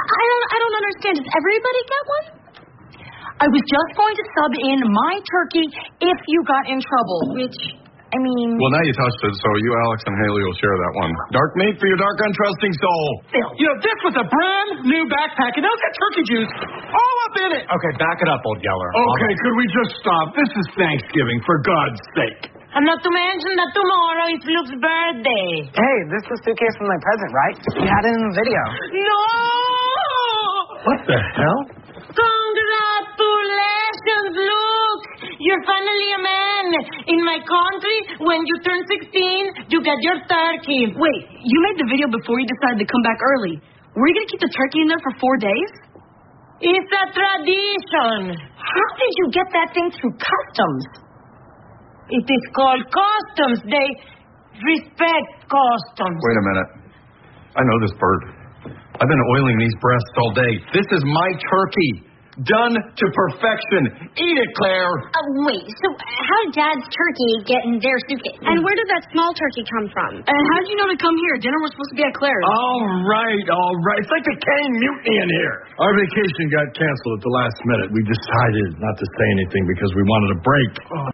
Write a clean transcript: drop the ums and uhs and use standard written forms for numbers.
I don't understand. Does everybody get one? I was just going to sub in my turkey if you got in trouble, which, I mean... Well, now you touched it, so you, Alex, and Haley will share that one. Dark meat for your dark, untrusting soul. Phil. You know, this was a brand new backpack, and those got turkey juice all up in it. Okay, back it up, old yeller. Okay, could we just stop? This is Thanksgiving, for God's sake. And not to mention that tomorrow is Luke's birthday. Hey, this is the suitcase from my present, right? You had it in the video. No! What the hell? Congratulations, Luke! You're finally a man. In my country, when you turn 16, you get your turkey. Wait, you made the video before you decided to come back early. Were you going to keep the turkey in there for 4 days? It's a tradition. How did you get that thing through customs? It is called customs. They respect customs. Wait a minute. I know this bird. I've been oiling these breasts all day. This is my turkey. Done to perfection. Eat it, Claire. Wait, so how did Dad's turkey get in their suitcase? And where did that small turkey come from? And how did you know to come here? Dinner was supposed to be at Claire's. All right. It's like the cane mutiny in here. Our vacation got canceled at the last minute. We decided not to say anything because we wanted a break.